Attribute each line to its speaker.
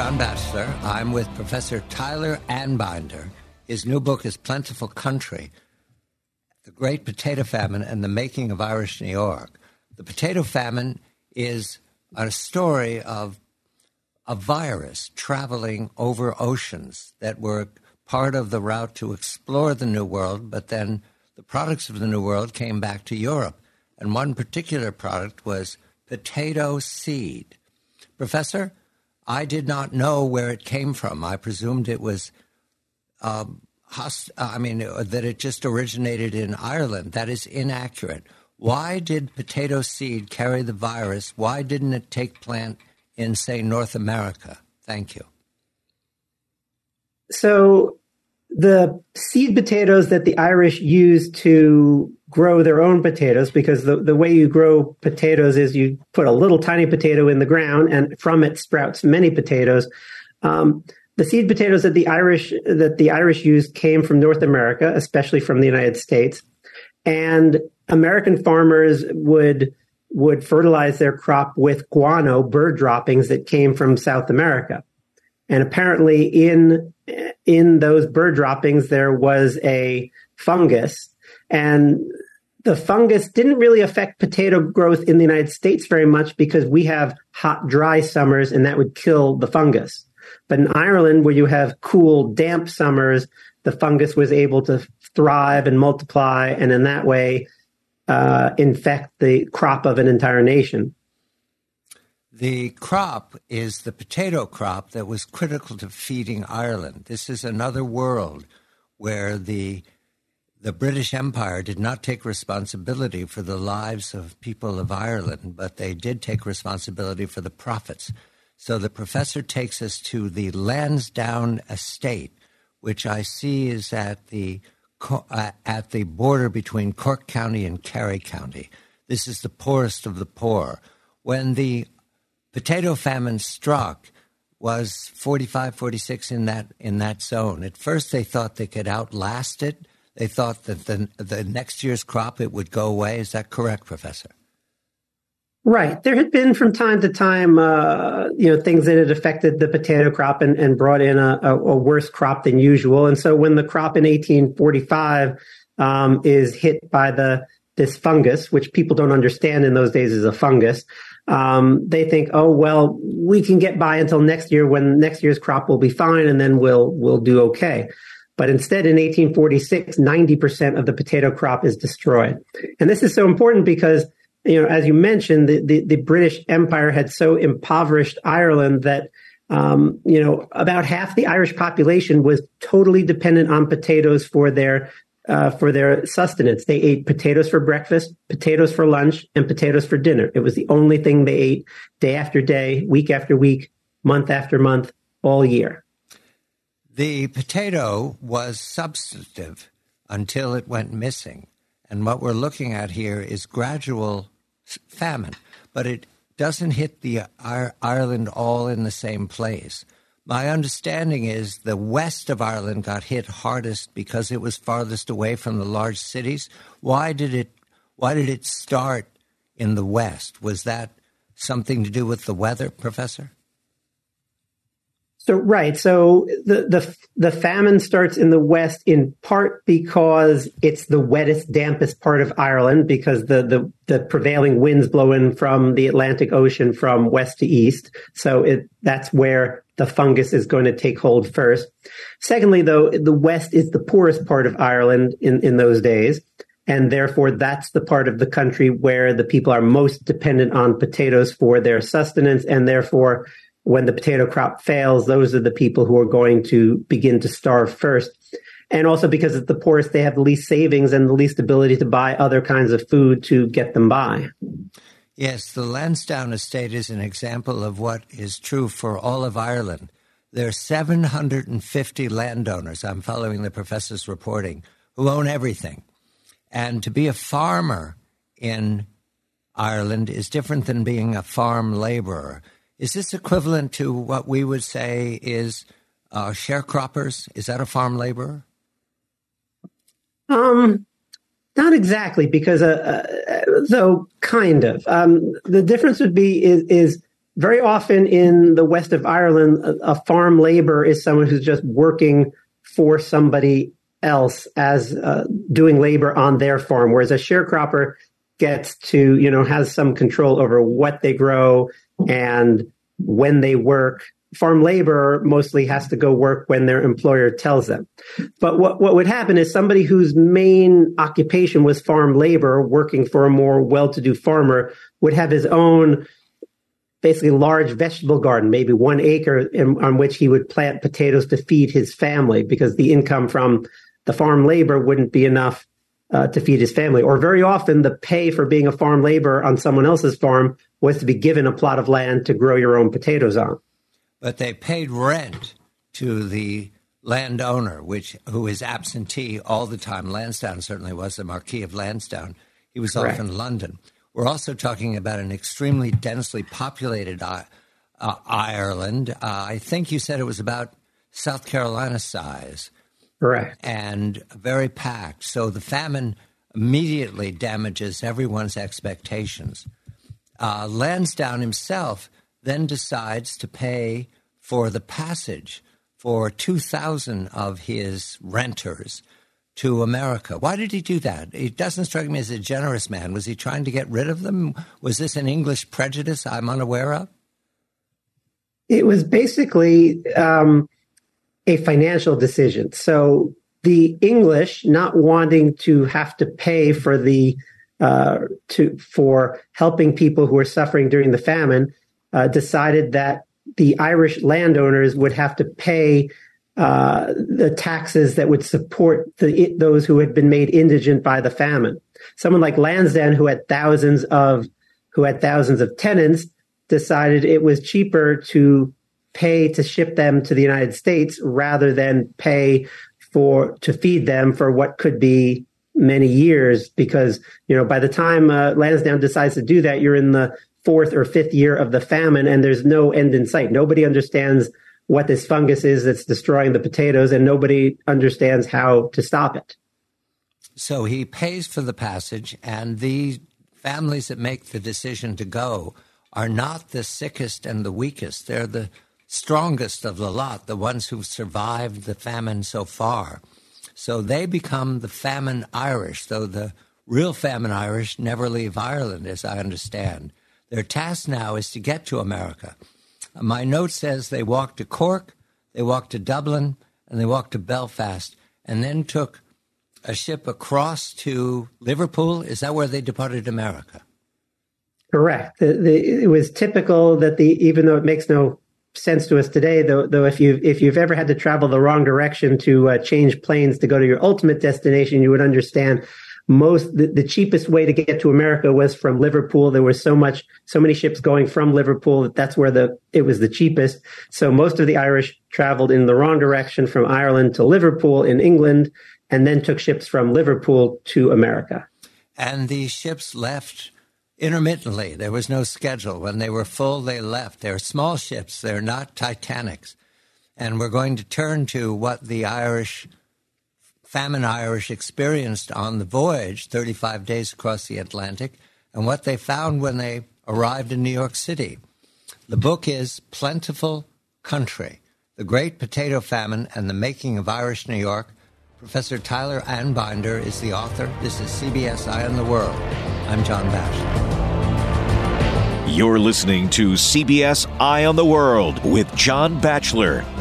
Speaker 1: John Batchelor. I'm with Professor Tyler Anbinder. His new book is Plentiful Country, The Great Potato Famine and the Making of Irish New York. The potato famine is a story of a virus traveling over oceans that were part of the route to explore the New World, but then the products of the New World came back to Europe. And one particular product was potato seed. Professor, I did not know where it came from. I presumed it was, that it just originated in Ireland. That is inaccurate. Why did potato seed carry the virus? Why didn't it take plant in, say, North America? Thank you.
Speaker 2: So the seed potatoes that the Irish used to grow their own potatoes, because the way you grow potatoes is you put a little tiny potato in the ground and from it sprouts many potatoes. The seed potatoes that the Irish used came from North America, especially from the United States. And American farmers would fertilize their crop with guano, bird droppings that came from South America. And apparently in those bird droppings, there was a fungus. And the fungus didn't really affect potato growth in the United States very much because we have hot, dry summers, and that would kill the fungus. But in Ireland, where you have cool, damp summers, the fungus was able to thrive and multiply, and in that way infect the crop of an entire nation.
Speaker 1: The crop is the potato crop that was critical to feeding Ireland. This is another world where the British Empire did not take responsibility for the lives of people of Ireland, but they did take responsibility for the profits. So the professor takes us to the Lansdowne estate, which I see is at the border between Cork County and Kerry County. This is the poorest of the poor. When the potato famine struck, was 45, 46 in that zone. At first, they thought they could outlast it. They thought that the next year's crop, it would go away. Is that correct, Professor?
Speaker 2: Right. There had been from time to time, things that had affected the potato crop and brought in a worse crop than usual. And so when the crop in 1845 is hit by this fungus, which people don't understand in those days is a fungus, they think, oh, well, we can get by until next year when next year's crop will be fine and then we'll do okay. But instead, in 1846, 90% of the potato crop is destroyed. And this is so important because, as you mentioned, the British Empire had so impoverished Ireland that, about half the Irish population was totally dependent on potatoes for their sustenance. They ate potatoes for breakfast, potatoes for lunch, and potatoes for dinner. It was the only thing they ate day after day, week after week, month after month, all year.
Speaker 1: The potato was substantive until it went missing. And what we're looking at here is gradual famine, but it doesn't hit the Ireland all in the same place. My understanding is the west of Ireland got hit hardest because it was farthest away from the large cities. Why did it start in the west? Was that something to do with the weather, Professor?
Speaker 2: So right. So the famine starts in the west in part because it's the wettest, dampest part of Ireland because the prevailing winds blow in from the Atlantic Ocean from west to east. So that's where the fungus is going to take hold first. Secondly, though, the west is the poorest part of Ireland in those days. And therefore, that's the part of the country where the people are most dependent on potatoes for their sustenance. And therefore, when the potato crop fails, those are the people who are going to begin to starve first. And also because it's the poorest, they have the least savings and the least ability to buy other kinds of food to get them by.
Speaker 1: Yes, the Lansdowne estate is an example of what is true for all of Ireland. There are 750 landowners, I'm following the professor's reporting, who own everything. And to be a farmer in Ireland is different than being a farm laborer. Is this equivalent to what we would say is sharecroppers? Is that a farm laborer?
Speaker 2: Not exactly, because though kind of. The difference would be is very often in the west of Ireland, a farm labor is someone who's just working for somebody else as doing labor on their farm, whereas a sharecropper gets to, has some control over what they grow and when they work. Farm labor mostly has to go work when their employer tells them. But what would happen is somebody whose main occupation was farm labor, working for a more well-to-do farmer, would have his own basically large vegetable garden, maybe 1 acre on which he would plant potatoes to feed his family, because the income from the farm labor wouldn't be enough to feed his family. Or very often the pay for being a farm laborer on someone else's farm was to be given a plot of land to grow your own potatoes on.
Speaker 1: But they paid rent to the landowner, who is absentee all the time. Lansdowne certainly was, the Marquis of Lansdowne. He was off in London. We're also talking about an extremely densely populated Ireland. I think you said it was about South Carolina size.
Speaker 2: Correct.
Speaker 1: And very packed. So the famine immediately damages everyone's expectations. Lansdowne himself then decides to pay for the passage for 2,000 of his renters to America. Why did he do that? It doesn't strike me as a generous man. Was he trying to get rid of them? Was this an English prejudice I'm unaware of?
Speaker 2: It was basically a financial decision. So the English, not wanting to have to pay for for helping people who were suffering during the famine, decided that the Irish landowners would have to pay the taxes that would support those who had been made indigent by the famine. Someone like Lansdowne, who had thousands of tenants, decided it was cheaper to pay to ship them to the United States rather than pay to feed them for what could be many years, because by the time Lansdowne decides to do that, you're in the 4th or 5th year of the famine, and there's no end in sight. Nobody understands what this fungus is that's destroying the potatoes, and nobody understands how to stop it.
Speaker 1: So he pays for the passage, and the families that make the decision to go are not the sickest and the weakest. They're the strongest of the lot, the ones who've survived the famine so far. So they become the famine Irish, though the real famine Irish never leave Ireland, as I understand. Their task now is to get to America. My note says they walked to Cork, they walked to Dublin, and they walked to Belfast, and then took a ship across to Liverpool. Is that where they departed America?
Speaker 2: Correct. It was typical that even though it makes no sense to us today, though if you've ever had to travel the wrong direction to change planes to go to your ultimate destination, you would understand the cheapest way to get to America was from Liverpool. There was so many ships going from Liverpool that's where it was the cheapest. So most of the Irish traveled in the wrong direction from Ireland to Liverpool in England, and then took ships from Liverpool to America.
Speaker 1: And these ships left intermittently. There was no schedule. When they were full, they left. They're small ships. They're not Titanics. And we're going to turn to what the famine Irish experienced on the voyage, 35 days across the Atlantic, and what they found when they arrived in New York City. The book is Plentiful Country, The Great Potato Famine and the Making of Irish New York. Professor Tyler Anbinder is the author. This is CBS Eye on the World. I'm John Batchelor.
Speaker 3: You're listening to CBS Eye on the World with John Batchelor.